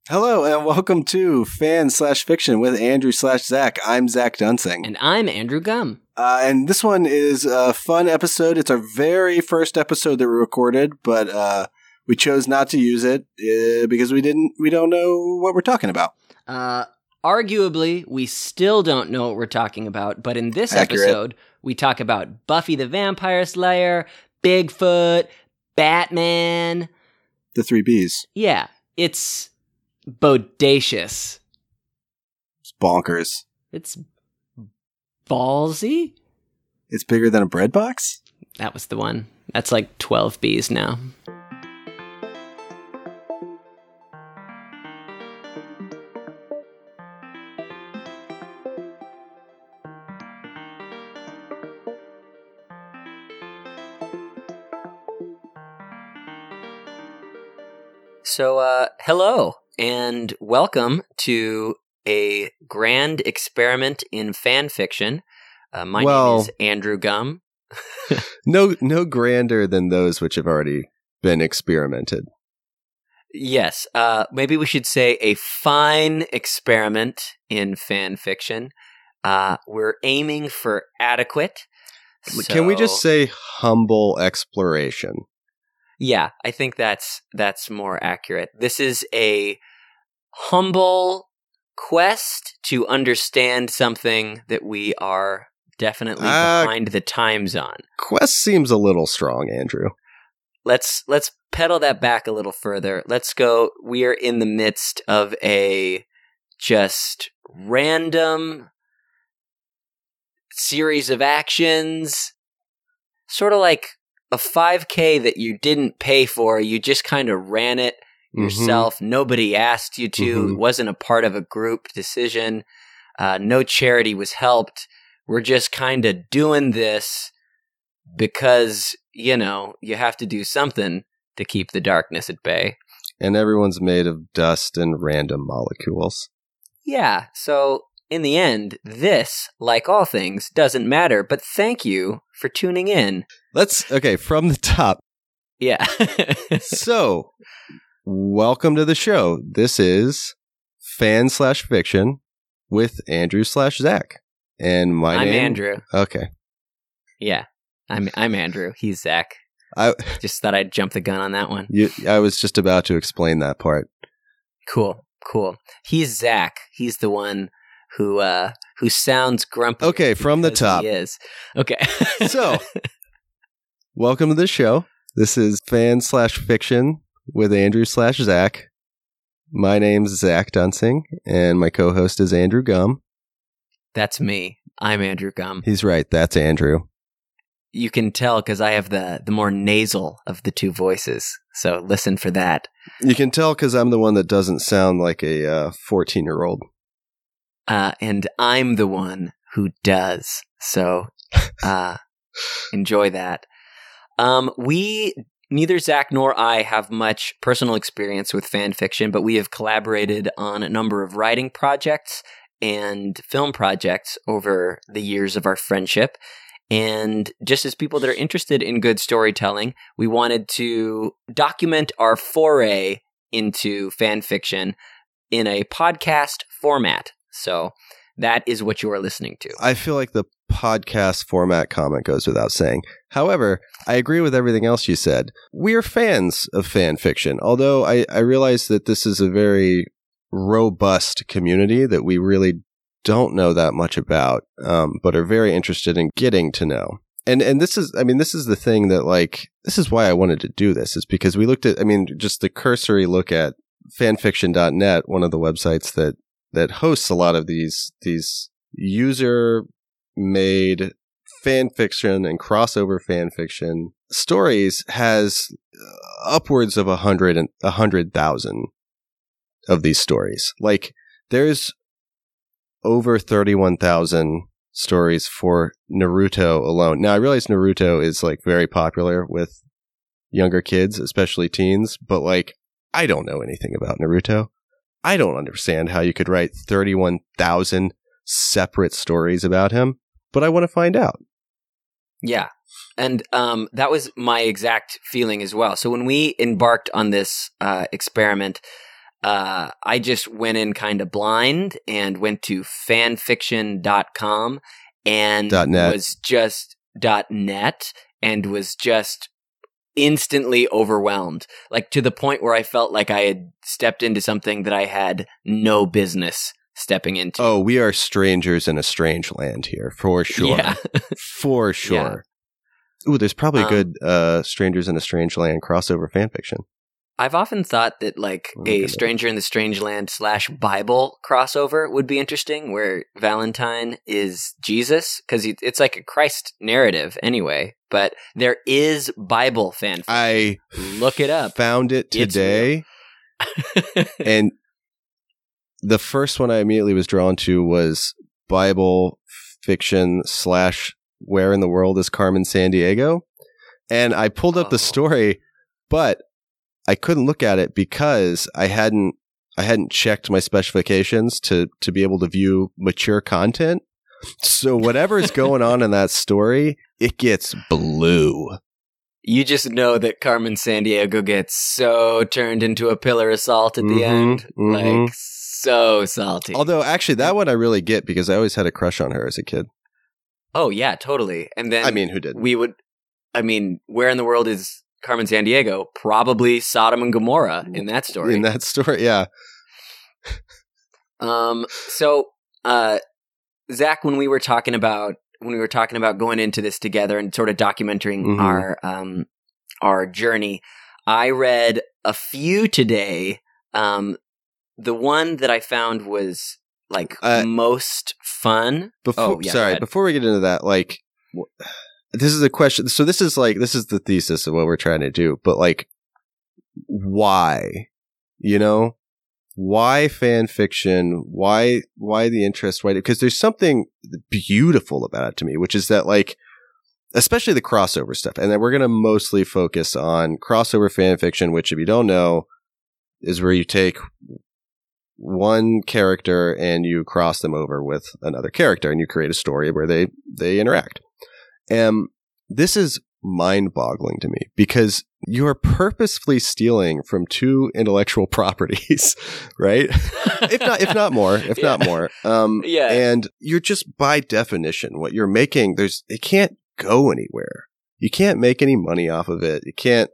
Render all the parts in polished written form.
Hello and welcome to Fan/Fiction with Andrew/Zach. I'm Zach Dunsing. And I'm Andrew Gum. And this one is a fun episode. It's our very first episode that we recorded, but we chose not to use it because we don't know what we're talking about. Arguably, we still don't know what we're talking about, but in this episode, we talk about Buffy the Vampire Slayer, Bigfoot, Batman. The 3 Bs. Yeah, it's bodacious. It's bonkers. It's ballsy? It's bigger than a bread box? That was the one. That's like 12 Bs now. So, hello, and welcome to a grand experiment in fan fiction. My name is Andrew Gum. No grander than those which have already been experimented. Yes, maybe we should say a fine experiment in fan fiction. We're aiming for adequate. Can we just say humble exploration? Yeah, I think that's more accurate. This is a humble quest to understand something that we are definitely behind the times on. Quest seems a little strong, Andrew. Let's pedal that back a little further. Let's go. We are in the midst of a just random series of actions, sort of like a 5K that you didn't pay for. You just kind of ran it yourself. Mm-hmm. Nobody asked you to. Mm-hmm. It wasn't a part of a group decision. No charity was helped. We're just kind of doing this because, you have to do something to keep the darkness at bay. And everyone's made of dust and random molecules. Yeah, so in the end, this, like all things, doesn't matter, but thank you for tuning in. From the top. Yeah. So, welcome to the show. This is Fan/Fiction with Andrew/Zach. And I'm Andrew. Okay. Yeah, I'm Andrew. He's Zach. I just thought I'd jump the gun on that one. I was just about to explain that part. Cool. He's Zach. He's the one who sounds grumpy. Okay, from the top. He is. Okay. So, welcome to the show. This is Fan/Fiction with Andrew/Zach. My name's Zach Dunsing, and my co-host is Andrew Gum. That's me. I'm Andrew Gum. He's right. That's Andrew. You can tell because I have the more nasal of the two voices. So listen for that. You can tell because I'm the one that doesn't sound like a 14-year-old. And I'm the one who does. So enjoy that. Neither Zach nor I have much personal experience with fan fiction, but we have collaborated on a number of writing projects and film projects over the years of our friendship. And just as people that are interested in good storytelling, we wanted to document our foray into fan fiction in a podcast format. So that is what you are listening to. I feel like the podcast format comment goes without saying. However, I agree with everything else you said. We're fans of fan fiction, although I realize that this is a very robust community that we really don't know that much about, but are very interested in getting to know. And this is the thing that, this is why I wanted to do this, is because we looked at, just the cursory look at fanfiction.net, one of the websites that hosts a lot of these user-made fan fiction and crossover fan fiction stories, has upwards of 100,000 of these stories. There's over 31,000 stories for Naruto alone. Now, I realize Naruto is very popular with younger kids, especially teens, but I don't know anything about Naruto. I don't understand how you could write 31,000 separate stories about him, but I want to find out. Yeah. And that was my exact feeling as well. So when we embarked on this experiment, I just went in kind of blind and went to fanfiction.com and .net. was just .net and was just instantly overwhelmed, like to the point where I felt like I had stepped into something that I had no business stepping into. Oh, we are strangers in a strange land here, for sure. Yeah. For sure. Yeah. Ooh, there's probably a good Strangers in a Strange Land crossover fanfiction. I've often thought that like a Stranger in the Strange Land / Bible crossover would be interesting, where Valentine is Jesus, because it's like a Christ narrative anyway. But there is Bible fanfiction. I look it up. Found it today, and the first one I immediately was drawn to was Bible fiction / Where in the World is Carmen Sandiego? And I pulled up the story, but I couldn't look at it because I hadn't checked my specifications to be able to view mature content. So whatever is going on in that story, it gets blue. You just know that Carmen Sandiego gets so turned into a pillar of salt at the end. Like, so salty. Although, actually, that one I really get because I always had a crush on her as a kid. Oh, yeah, totally. And then, I mean, who didn't? Where in the world is Carmen Sandiego? Probably Sodom and Gomorrah in that story. In that story, yeah. Zach, when we were talking about going into this together and sort of documenting our journey, I read a few today. The one that I found was like most fun. Before we get into that, like, this is a question. So this is the thesis of what we're trying to do. But like, why? You know, why fan fiction? Why the interest? Why? Because there's something beautiful about it to me, which is that, like, especially the crossover stuff, and then we're going to mostly focus on crossover fan fiction, which, if you don't know, is where you take one character and you cross them over with another character, and you create a story where they interact. And this is mind-boggling to me because you are purposefully stealing from two intellectual properties, right? if not more. And you're just, by definition, what you're making, it can't go anywhere. You can't make any money off of it. You can't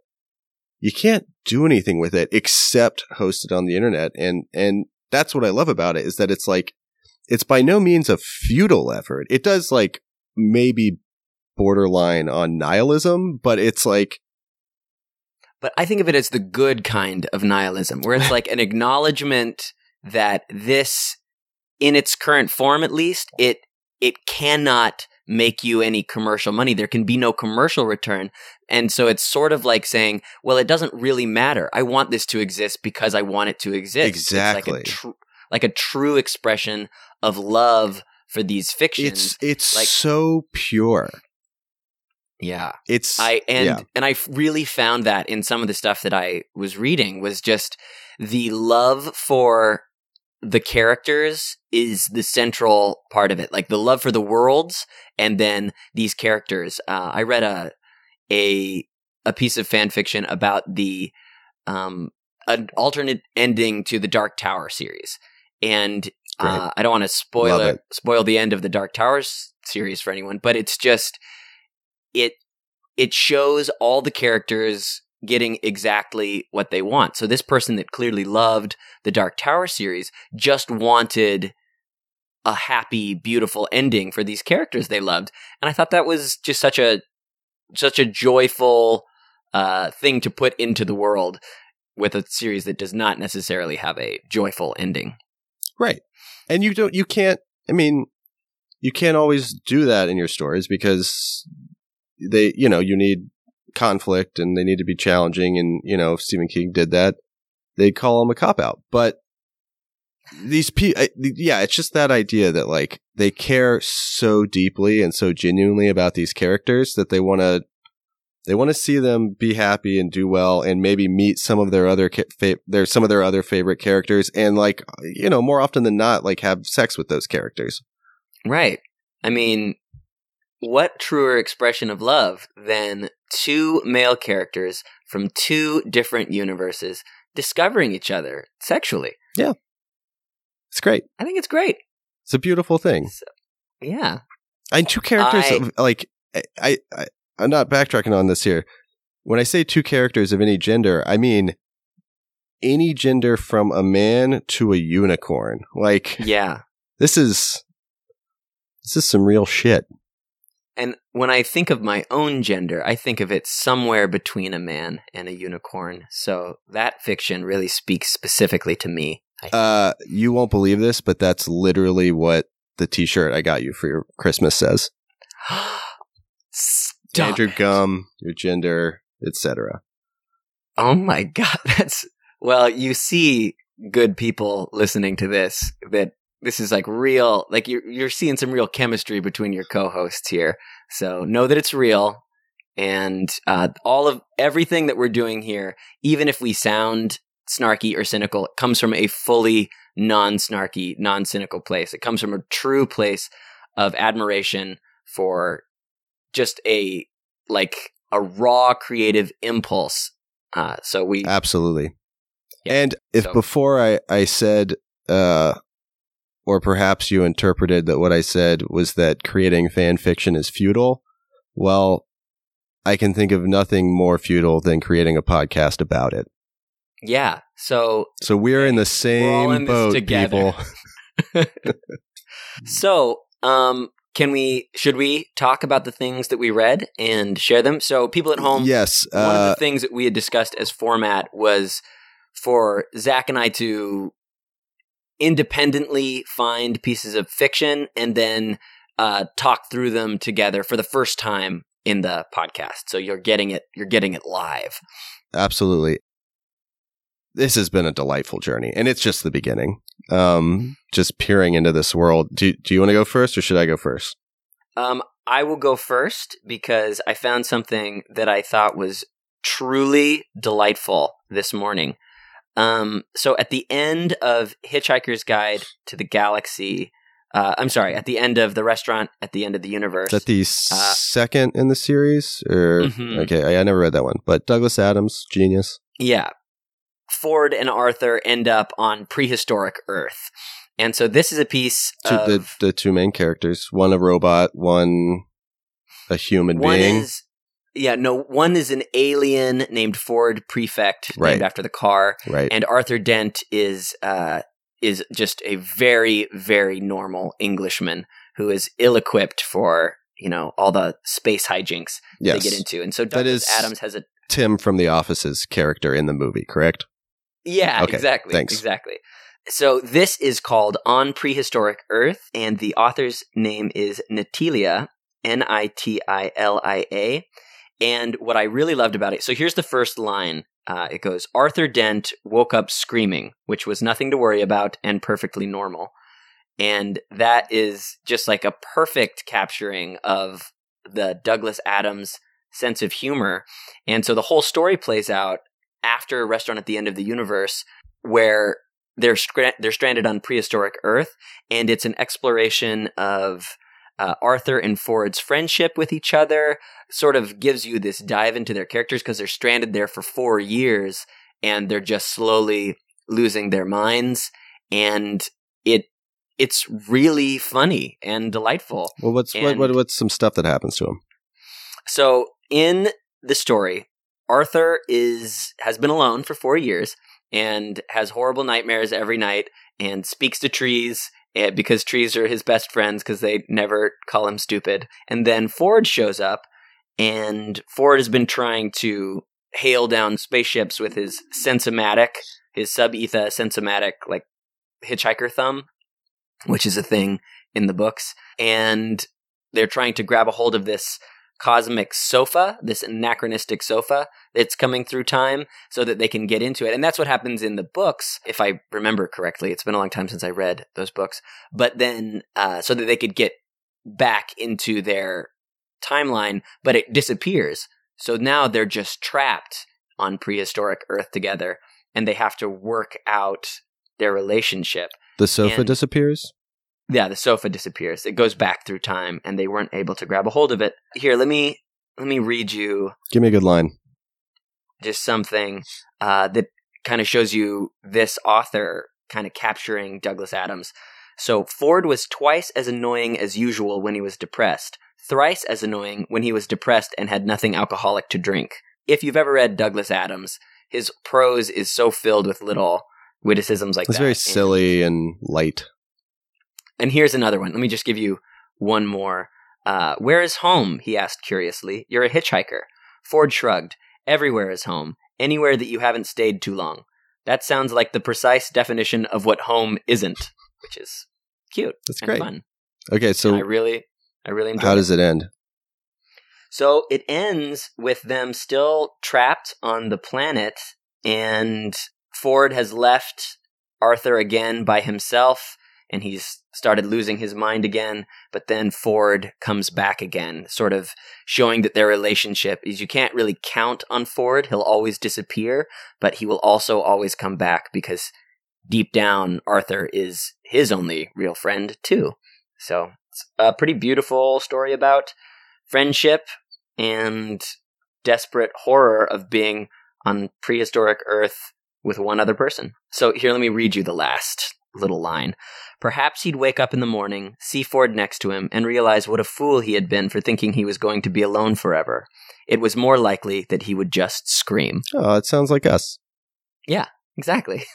do anything with it except host it on the internet. And that's what I love about it, is that it's like, it's by no means a futile effort. It does, like, maybe borderline on nihilism, but it's like, but I think of it as the good kind of nihilism, where it's like an acknowledgement that this, in its current form at least, it cannot make you any commercial money. There can be no commercial return. And so it's sort of like saying, well, it doesn't really matter. I want this to exist because I want it to exist. Exactly. It's like a true expression of love for these fictions. It's like, so pure. Yeah. I really found that in some of the stuff that I was reading, was just the love for the characters is the central part of it. Like the love for the worlds and then these characters. I read a piece of fan fiction about the an alternate ending to the Dark Tower series. And I don't want to spoil the end of the Dark Towers series for anyone, but it's just it shows all the characters getting exactly what they want. So this person that clearly loved the Dark Tower series just wanted a happy, beautiful ending for these characters they loved. And I thought that was just such a joyful thing to put into the world with a series that does not necessarily have a joyful ending. Right. And you can't always do that in your stories because you need conflict and they need to be challenging. And, if Stephen King did that, they'd call him a cop-out. But these people, it's just that idea that, like, they care so deeply and so genuinely about these characters that they want to see them be happy and do well and maybe meet some of their other other favorite characters and, like, more often than not, like, have sex with those characters. Right. I mean, what truer expression of love than two male characters from two different universes discovering each other sexually. It's great. I think it's great. It's a beautiful thing. So, yeah. And two characters, I'm not backtracking on this here. When I say two characters of any gender, I mean any gender from a man to a unicorn. Like, yeah. This is some real shit. And when I think of my own gender, I think of it somewhere between a man and a unicorn. So that fiction really speaks specifically to me. You won't believe this, but that's literally what the t-shirt I got you for your Christmas says. Andrew Gum, your gender, etc. Oh my God. Well, you see good people listening to this, that this is like real, like you're seeing some real chemistry between your co-hosts here. So know that it's real. And all of everything that we're doing here, even if we sound snarky or cynical, it comes from a fully non-snarky, non-cynical place. It comes from a true place of admiration for just a raw creative impulse. So we absolutely. Yeah, and if before I said, or perhaps you interpreted that what I said was that creating fan fiction is futile, well, I can think of nothing more futile than creating a podcast about it. Yeah. So we're in the same boat, people. So, should we talk about the things that we read and share them? So people at home, yes. One of the things that we had discussed as format was for Zach and I to independently find pieces of fiction and then talk through them together for the first time in the podcast. So you're getting it live. Absolutely. This has been a delightful journey, and it's just the beginning. Just peering into this world. Do you want to go first, or should I go first? I will go first because I found something that I thought was truly delightful this morning. So at the end of Hitchhiker's Guide to the Galaxy, at the end of The Restaurant at the End of the Universe. Is that the second in the series? Or Okay, I never read that one. But Douglas Adams, genius. Yeah. Ford and Arthur end up on prehistoric Earth. And so this is a piece of... The two main characters. One a robot, one a human being. One is an alien named Ford Prefect, named after the car. Right. And Arthur Dent is just a very, very normal Englishman who is ill-equipped for, all the space hijinks they get into. And so Douglas Adams has a... Tim from The Office's character in the movie, correct? Yeah, okay, exactly. Thanks. Exactly. So this is called On Prehistoric Earth, and the author's name is Nitilia, Nitilia. And what I really loved about it, so here's the first line. It goes, Arthur Dent woke up screaming, which was nothing to worry about and perfectly normal. And that is just like a perfect capturing of the Douglas Adams sense of humor. And so the whole story plays out after a Restaurant at the End of the Universe, where they're stranded on prehistoric Earth, and it's an exploration of Arthur and Ford's friendship with each other. Sort of gives you this dive into their characters because they're stranded there for 4 years, and they're just slowly losing their minds. And it's really funny and delightful. Well, what's some stuff that happens to him? So in the story, Arthur has been alone for 4 years and has horrible nightmares every night and speaks to trees because trees are his best friends because they never call him stupid. And then Ford shows up, and Ford has been trying to hail down spaceships with his Sensomatic, his sub-etha Sensomatic, like hitchhiker thumb, which is a thing in the books. And they're trying to grab a hold of this cosmic sofa, this anachronistic sofa that's coming through time so that they can get into it. And that's what happens in the books, if I remember correctly. It's been a long time since I read those books. But then, so that they could get back into their timeline, but it disappears. So now they're just trapped on prehistoric Earth together, and they have to work out their relationship. The sofa disappears? Yeah, the sofa disappears. It goes back through time, and they weren't able to grab a hold of it. Here, let me read you. Give me a good line. Just something that kind of shows you this author kind of capturing Douglas Adams. So Ford was twice as annoying as usual when he was depressed, thrice as annoying when he was depressed and had nothing alcoholic to drink. If you've ever read Douglas Adams, his prose is so filled with little witticisms like that. It's very silly and light. And here's another one. Let me just give you one more. Where is home? He asked curiously. You're a hitchhiker. Ford shrugged. Everywhere is home. Anywhere that you haven't stayed too long. That sounds like the precise definition of what home isn't, which is cute. That's and great. Fun. Okay, so And I really enjoyed how does it end? So it ends with them still trapped on the planet, and Ford has left Arthur again by himself, and he's started losing his mind again, but then Ford comes back again, sort of showing that their relationship is you can't really count on Ford. He'll always disappear, but he will also always come back because deep down, Arthur is his only real friend too. So it's a pretty beautiful story about friendship and desperate horror of being on prehistoric Earth with one other person. So here, let me read you the last little line. Perhaps he'd wake up in the morning, see Ford next to him, and realize what a fool he had been for thinking he was going to be alone forever. It was more likely that he would just scream. Oh, it sounds like us. Yeah, exactly.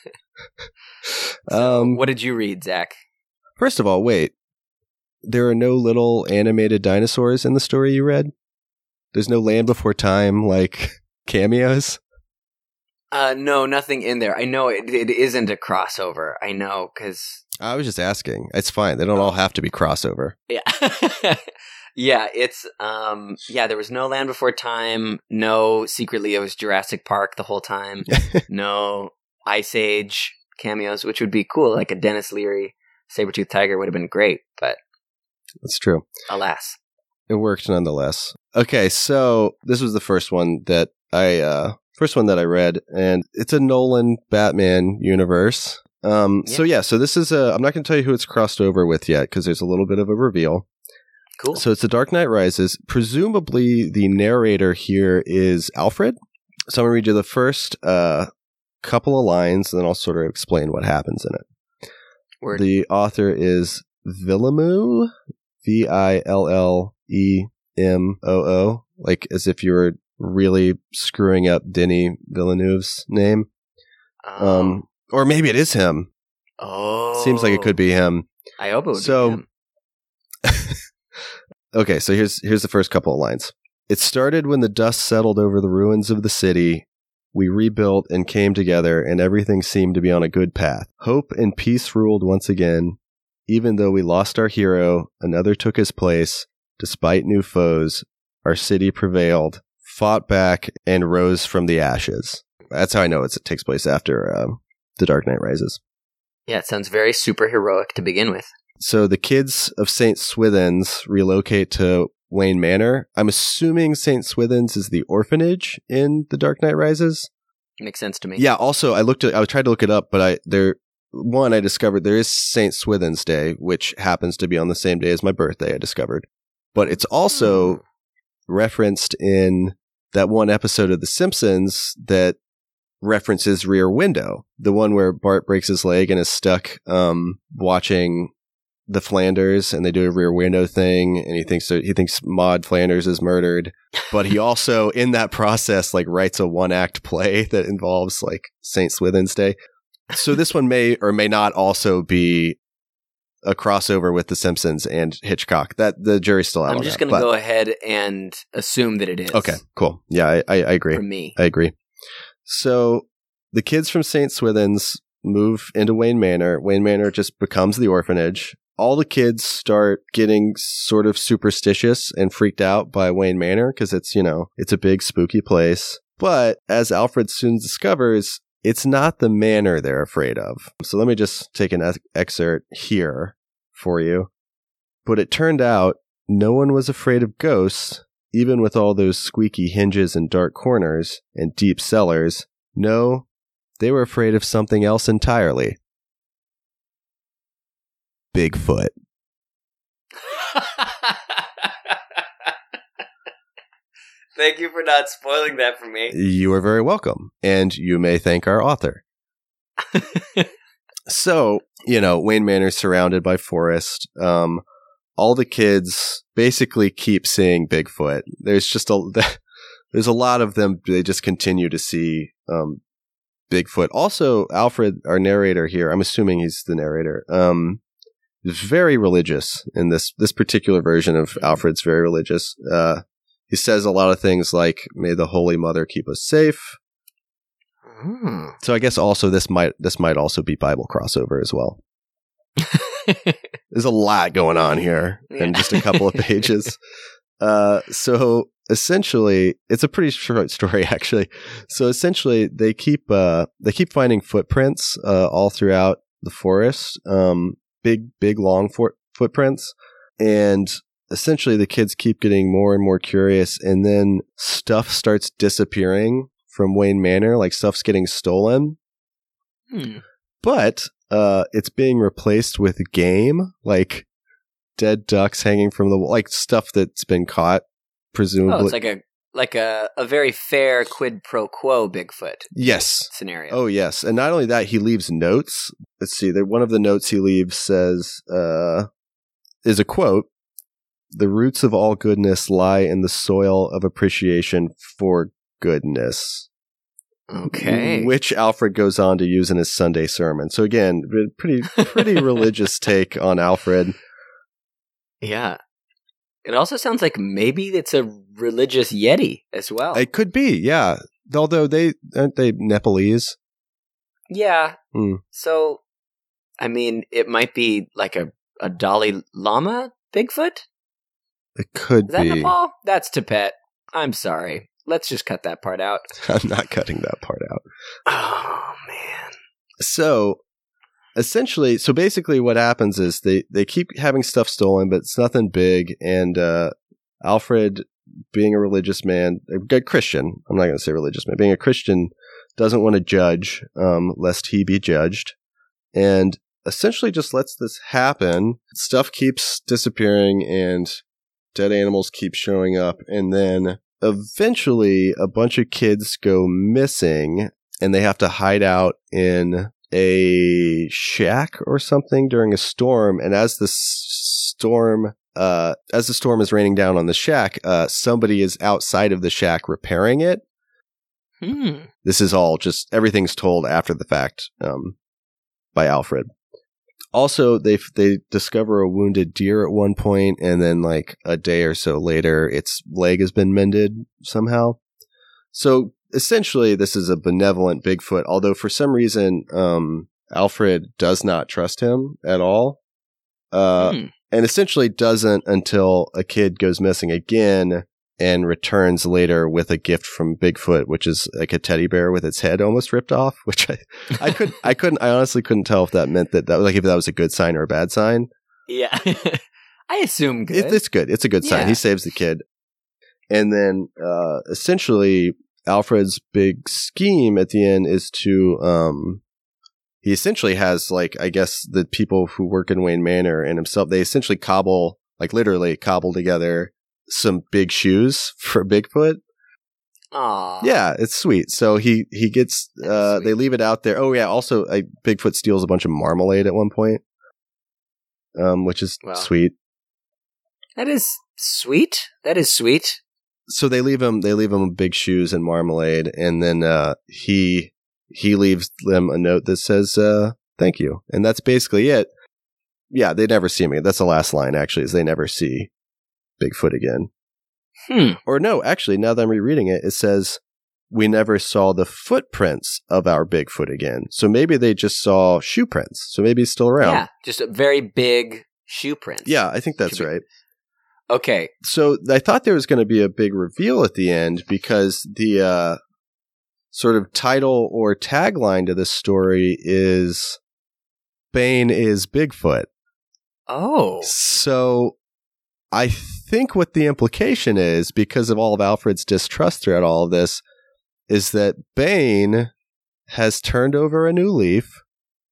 What did you read, Zach? First of all, wait. There are no little animated dinosaurs in the story you read? There's no Land Before Time, like, cameos? No, nothing in there. I know it isn't a crossover. I know, because... I was just asking. It's fine. They don't all have to be crossover. Yeah. Yeah, it's... there was no Land Before Time. No, secretly it was Jurassic Park the whole time. No Ice Age cameos, which would be cool. Like a Dennis Leary Saber-Tooth Tiger would have been great, but... That's true. Alas. It worked nonetheless. Okay, so this was the first one that I read, and it's a Nolan Batman universe. So this is I'm not going to tell you who it's crossed over with yet because there's a little bit of a reveal. Cool. So it's The Dark Knight Rises. Presumably the narrator here is Alfred. So I'm going to read you the first couple of lines, and then I'll sort of explain what happens in it. Word. The author is Villemot, Villemmoo, like as if you were really screwing up Denis Villeneuve's name. Or maybe it is him. Oh. Seems like it could be him. I hope it would be him. Okay, so here's the first couple of lines. It started when the dust settled over the ruins of the city. We rebuilt and came together, and everything seemed to be on a good path. Hope and peace ruled once again. Even though we lost our hero, another took his place. Despite new foes, our city prevailed, fought back, and rose from the ashes. That's how I know it takes place after The Dark Knight Rises. Yeah, it sounds very superheroic to begin with. So the kids of St. Swithin's relocate to Wayne Manor. I'm assuming St. Swithin's is the orphanage in The Dark Knight Rises. Makes sense to me. Yeah, also, I tried to look it up, but I discovered there is St. Swithin's Day, which happens to be on the same day as my birthday, I discovered. But it's also referenced in that one episode of The Simpsons that references Rear Window, the one where Bart breaks his leg and is stuck watching the Flanders, and they do a Rear Window thing, and he thinks Maud Flanders is murdered, but he also in that process like writes a one-act play that involves like St. Swithin's Day. So this one may or may not also be a crossover with The Simpsons and Hitchcock. That the jury's still out. I'm just going to go ahead and assume that it is. Okay, cool. Yeah, I agree. For me, I agree. So the kids from St. Swithin's move into Wayne Manor. Wayne Manor just becomes the orphanage. All the kids start getting sort of superstitious and freaked out by Wayne Manor because it's a big spooky place. But as Alfred soon discovers, it's not the manor they're afraid of. So let me just take an excerpt here for you. But it turned out no one was afraid of ghosts, even with all those squeaky hinges and dark corners and deep cellars. No, they were afraid of something else entirely. Bigfoot. Thank you for not spoiling that for me. You are very welcome. And you may thank our author. So, Wayne Manor's surrounded by forest. All the kids basically keep seeing Bigfoot. There's a lot of them. They just continue to see Bigfoot. Also, Alfred, our narrator here, I'm assuming he's the narrator, is very religious in this particular version of Alfred's very religious. He says a lot of things like, "May the Holy Mother keep us safe." So I guess also this might also be Bible crossover as well. There's a lot going on here in just a couple of pages. So essentially, it's a pretty short story, actually. So essentially, they keep finding footprints all throughout the forest, big, long footprints, and essentially the kids keep getting more and more curious, and then stuff starts disappearing from Wayne Manor, like stuff's getting stolen. But it's being replaced with game, like dead ducks hanging from the wall, like stuff that's been caught, presumably. Oh, it's like a very fair quid pro quo Bigfoot scenario. Oh, yes. And not only that, he leaves notes. Let's see. One of the notes he leaves says, is a quote, "The roots of all goodness lie in the soil of appreciation for goodness." Okay. Which Alfred goes on to use in his Sunday sermon. So again, pretty religious take on Alfred. Yeah. It also sounds like maybe it's a religious Yeti as well. It could be, yeah. Although aren't they Nepalese? Yeah. So, I mean, it might be like a Dalai Lama Bigfoot? It could be. Is that Nepal? That's Tibet. I'm sorry. Let's just cut that part out. I'm not cutting that part out. Oh, man. So, basically what happens is they keep having stuff stolen, but it's nothing big. And Alfred, being a religious man, a good Christian, I'm not going to say religious man, being a Christian, doesn't want to judge, lest he be judged. And essentially just lets this happen. Stuff keeps disappearing and dead animals keep showing up. And then eventually a bunch of kids go missing and they have to hide out in a shack or something during a storm. And as the storm is raining down on the shack, somebody is outside of the shack repairing it. This is all just, everything's told after the fact, by Alfred. Also, they discover a wounded deer at one point, and then like a day or so later, its leg has been mended somehow. So essentially, this is a benevolent Bigfoot, although for some reason, Alfred does not trust him at all. And essentially doesn't until a kid goes missing again and returns later with a gift from Bigfoot, which is like a teddy bear with its head almost ripped off, which I honestly couldn't tell if that meant that like if that was a good sign or a bad sign. Yeah. I assume good. It's good. It's a good sign. He saves the kid. And then essentially Alfred's big scheme at the end is to he essentially has like, I guess the people who work in Wayne Manor and himself, they essentially literally cobble together some big shoes for Bigfoot. Aww. Yeah, it's sweet. So he gets, they leave it out there. Oh yeah, also Bigfoot steals a bunch of marmalade at one point, which is sweet. That is sweet. That is sweet. So they leave him big shoes and marmalade, and then he leaves them a note that says thank you, and that's basically it. Yeah, they never see me. That's the last line, actually, is they never see Bigfoot again. Or no, actually, now that I'm rereading it, it says we never saw the footprints of our Bigfoot again. So maybe they just saw shoe prints. So maybe he's still around. Yeah, just a very big shoe print. Yeah, I think that's right. Okay. So I thought there was going to be a big reveal at the end because the sort of title or tagline to this story is Bane is Bigfoot. Oh. So I think what the implication is, because of all of Alfred's distrust throughout all of this, is that Bane has turned over a new leaf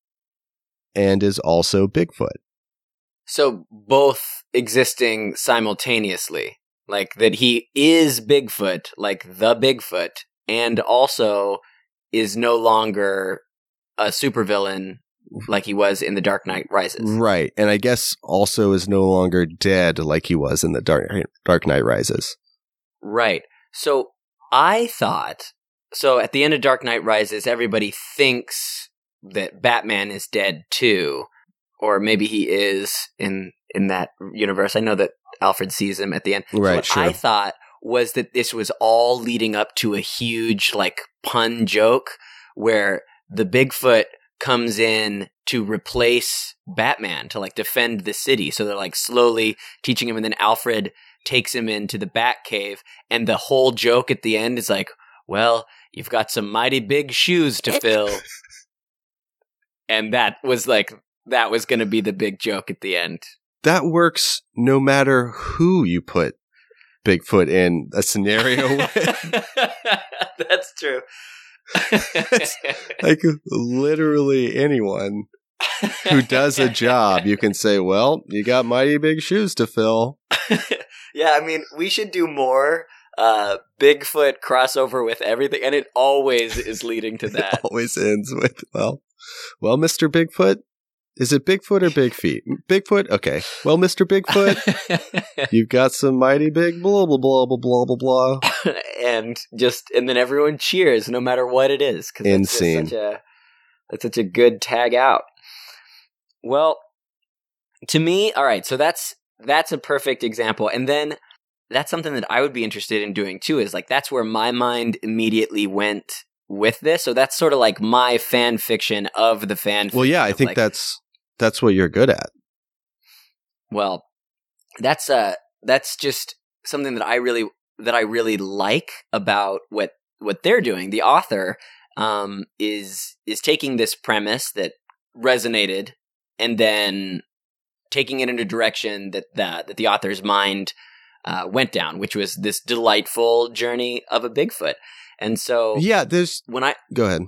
and is also Bigfoot. So both existing simultaneously, Like that he is Bigfoot, like the Bigfoot, and also is no longer a supervillain like he was in The Dark Knight Rises. Right. And I guess also is no longer dead like he was in The Dark Knight Rises. Right. So I thought, so at the end of Dark Knight Rises, everybody thinks that Batman is dead too, or maybe he is in that universe. I know that Alfred sees him at the end. Right, so what sure. I thought was that this was all leading up to a huge like pun joke where the Bigfoot comes in to replace Batman to like defend the city. So they're like slowly teaching him, and then Alfred takes him into the Batcave, and the whole joke at the end is like, well, you've got some mighty big shoes to fill. And that was going to be the big joke at the end. That works no matter who you put Bigfoot in a scenario with. That's true. Like literally anyone who does a job, you can say, well, you got mighty big shoes to fill. Yeah, I mean, we should do more Bigfoot crossover with everything, and it always is leading to that. It always ends with, well, Mr. Bigfoot, is it Bigfoot or Big Feet? Bigfoot? Okay. Well, Mr. Bigfoot, you've got some mighty big blah, blah, blah, blah, blah, blah, blah. and then everyone cheers no matter what it is. Insane. That's such a good tag out. Well, to me, all right, so that's a perfect example. And then that's something that I would be interested in doing too, is like that's where my mind immediately went with this. So that's sort of like my fan fiction of the fan fiction. Well, yeah, I think like, that's what you're good at. Well, that's just something that I really like about what they're doing. The author is taking this premise that resonated and then taking it in a direction that the author's mind went down, which was this delightful journey of a Bigfoot. And so, yeah, go ahead.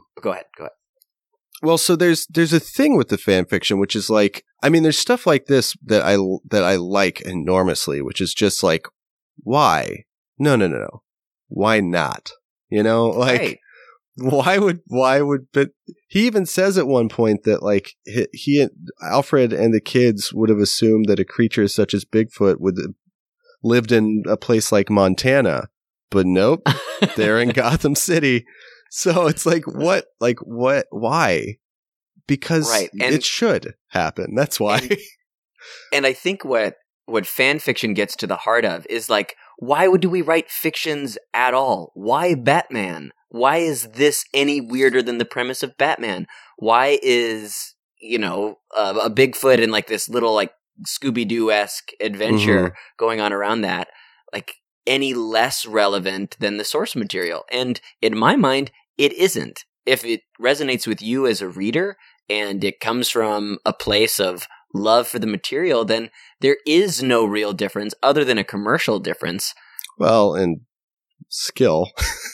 Well, so there's a thing with the fan fiction, which is like, I mean, there's stuff like this that I like enormously, which is just like, why? No. Why not? You know, like, right. Why would, but he even says at one point that like he Alfred and the kids would have assumed that a creature such as Bigfoot would have lived in a place like Montana, but nope, they're in Gotham City. So it's like, what, why? Because it should happen. That's why. And I think what fan fiction gets to the heart of is like, why do we write fictions at all? Why Batman? Why is this any weirder than the premise of Batman? Why is, a Bigfoot and like this little like Scooby-Doo-esque adventure going on around that, like any less relevant than the source material? And in my mind, it isn't. If it resonates with you as a reader and it comes from a place of love for the material, then there is no real difference other than a commercial difference. Well, and skill.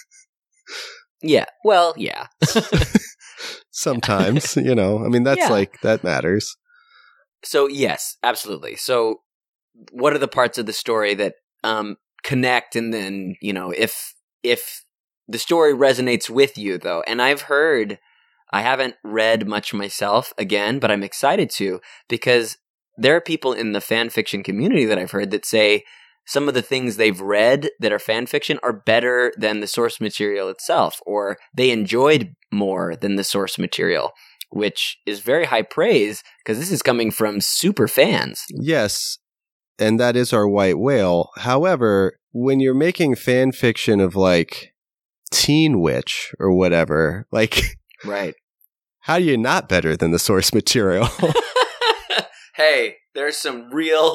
Yeah. Well, yeah. Sometimes, I mean, that's like, that matters. So yes, absolutely. So what are the parts of the story that connect? And then, if the story resonates with you though, and I haven't read much myself again, but I'm excited to, because there are people in the fan fiction community that I've heard that say some of the things they've read that are fan fiction are better than the source material itself, or they enjoyed more than the source material, which is very high praise because this is coming from super fans. Yes, and that is our white whale. However, when you're making fan fiction of like Teen Witch or whatever, like, right? How do you not better than the source material? Hey, there's some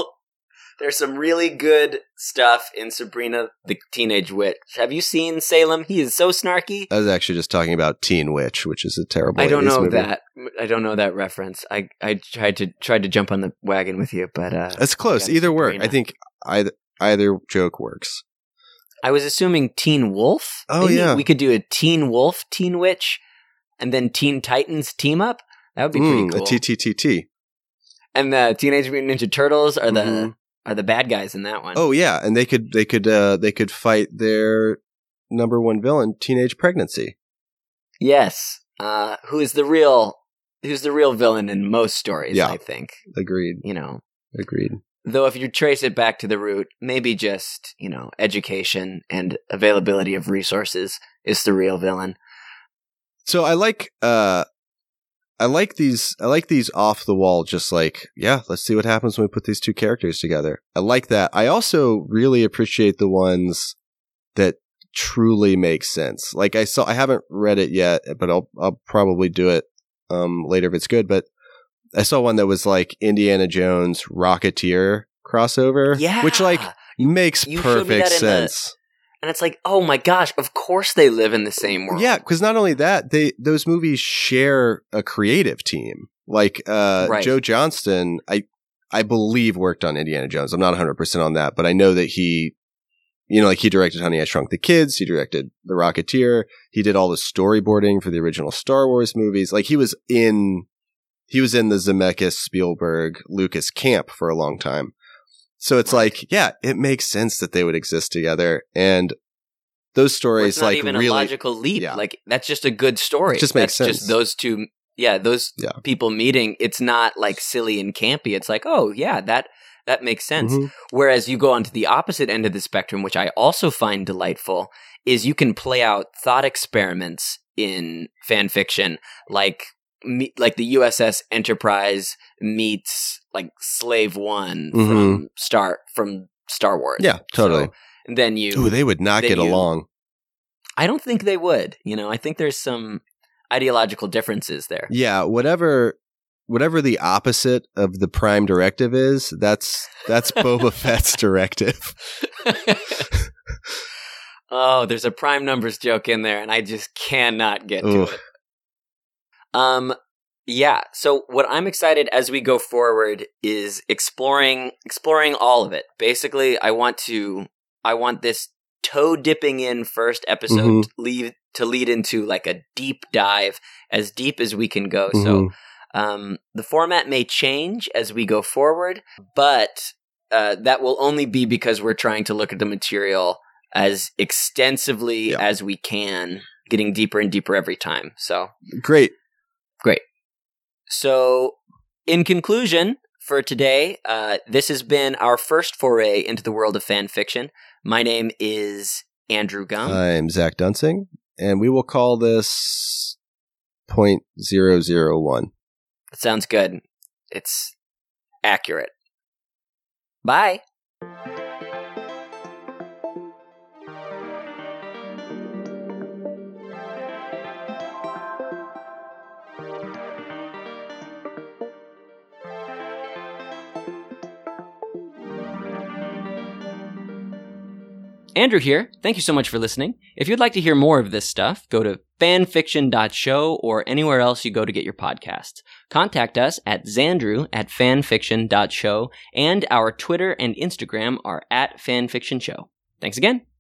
really good stuff in Sabrina the Teenage Witch. Have you seen Salem? He is so snarky. I was actually just talking about Teen Witch, which is a terrible. I don't 80s know movie. that. I don't know that reference. I tried to jump on the wagon with you, but that's close. Either work. I think either joke works. I was assuming Teen Wolf. Oh, Maybe yeah. We could do a Teen Wolf, Teen Witch, and then Teen Titans team up. That would be pretty cool. A TTTT. And the Teenage Mutant Ninja Turtles are the are the bad guys in that one. Oh yeah, and they could fight their number one villain, teenage pregnancy. Yes. Who's the real villain in most stories, Yeah. I think. Agreed. Agreed. Though if you trace it back to the root, maybe just, education and availability of resources is the real villain. So I like these off the wall, just like, yeah, let's see what happens when we put these two characters together. I like that. I also really appreciate the ones that truly make sense. Like I haven't read it yet, but I'll probably do it later if it's good. But I saw one that was like Indiana Jones Rocketeer crossover, which like makes perfect sense. And it's like, oh my gosh, of course they live in the same world. Yeah, because not only that, those movies share a creative team. Like Joe Johnston, I believe worked on Indiana Jones. I'm not 100% on that, but I know that he directed Honey, I Shrunk the Kids. He directed The Rocketeer. He did all the storyboarding for the original Star Wars movies. Like he was in the Zemeckis, Spielberg, Lucas camp for a long time. So it's like, yeah, it makes sense that they would exist together. And those stories, it's not like, even really, a logical leap. Yeah. Like that's just a good story. It just makes sense. Just those two, people meeting. It's not like silly and campy. It's like, oh yeah, that makes sense. Mm-hmm. Whereas you go onto the opposite end of the spectrum, which I also find delightful, is you can play out thought experiments in fan fiction, like the USS Enterprise meets like Slave One from Star Wars. Yeah, totally. So, and then they would not get along. I don't think they would. I think there's some ideological differences there. Yeah, whatever the opposite of the Prime Directive is, that's Boba Fett's directive. Oh, there's a prime numbers joke in there, and I just cannot get to it. Yeah. So what I'm excited as we go forward is exploring all of it. Basically, I want this toe dipping in first episode to lead into like a deep dive, as deep as we can go. So the format may change as we go forward, but that will only be because we're trying to look at the material as extensively as we can, getting deeper and deeper every time. So Great. So in conclusion for today, this has been our first foray into the world of fan fiction. My name is Andrew Gum. I'm Zach Dunsing, and we will call this 0.001. That sounds good. It's accurate. Bye. Andrew here. Thank you so much for listening. If you'd like to hear more of this stuff, go to fanfiction.show or anywhere else you go to get your podcasts. Contact us at xandru@fanfiction.show, and our Twitter and Instagram are @fanfictionshow. Thanks again.